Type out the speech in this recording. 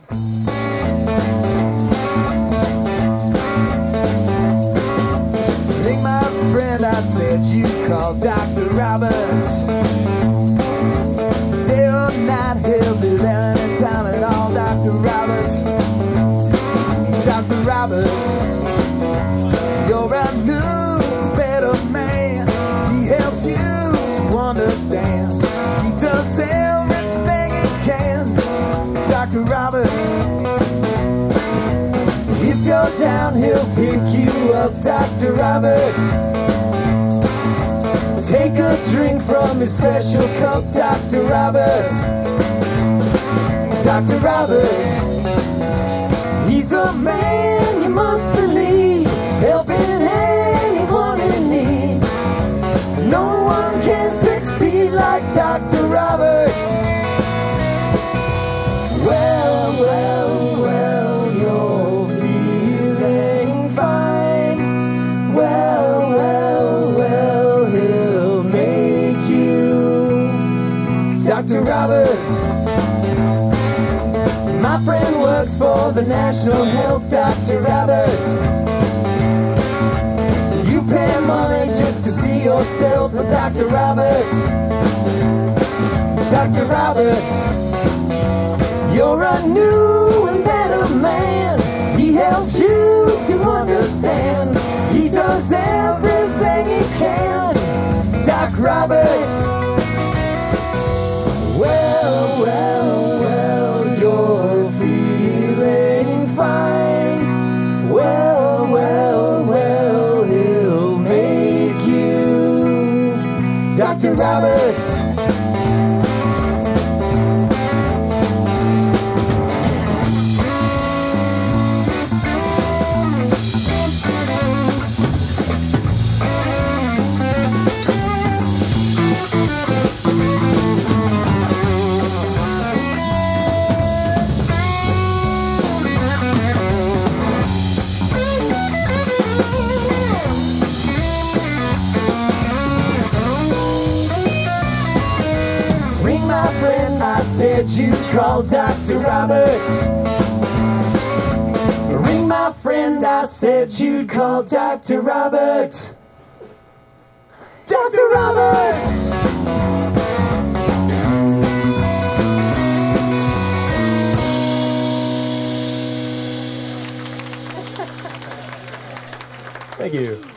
Ring my friend, I said you called Dr. Roberts. Day or night, he'll be there anytime at all. Dr. Roberts, Dr. Roberts, you're a new, better man. He helps you to understand. He does everything he can. Dr. Roberts, if you're down, he'll pick you up. Dr. Roberts, take a drink from his special cup. Dr. Roberts, Dr. Roberts, he's a man you must believe, helping anyone in need. No one can succeed like Dr. Roberts. Well, well, well, you're feeling fine. Well, well, well, he'll make you. Dr. Roberts, my friend works for the National Health. Dr. Roberts, you pay money just to see yourself with Dr. Roberts. Dr. Roberts, you're a new and better man. He helps you to understand. He does everything he can. Doc Roberts, well, well, well, you're feeling fine. Well, well, well, he'll make you. Dr. Roberts, ring my friend, I said you called Dr. Roberts. Ring my friend, I said you'd call Dr. Roberts. Dr. Roberts! Thank you.